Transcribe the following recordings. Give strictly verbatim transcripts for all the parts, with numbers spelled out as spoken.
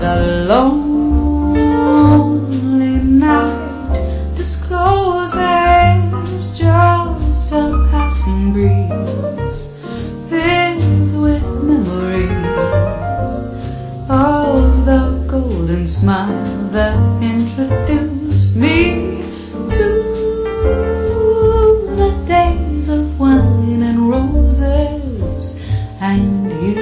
the lonely night discloses just a passing breeze, filled with memories of the golden smile that introduced me to the days of wine and roses and you.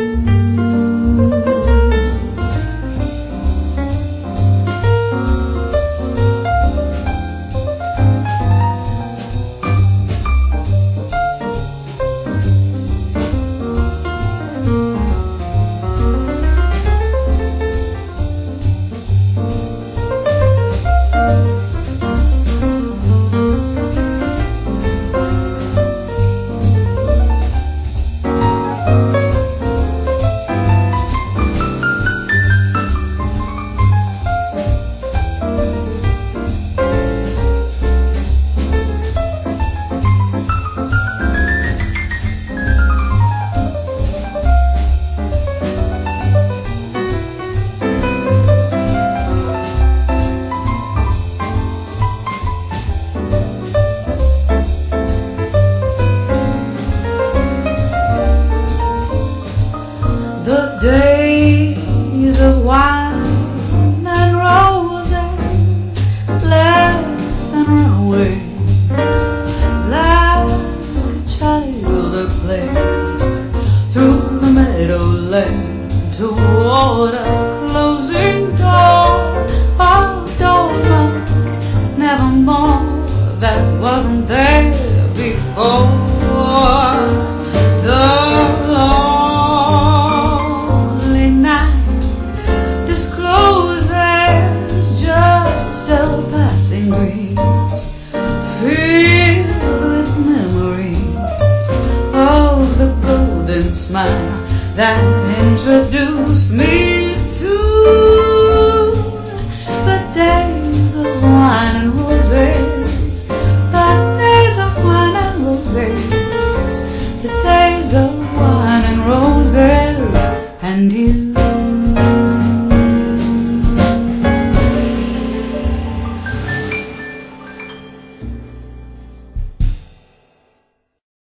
The days of wine and roses left and run away like a child at play through the meadowland toward a closing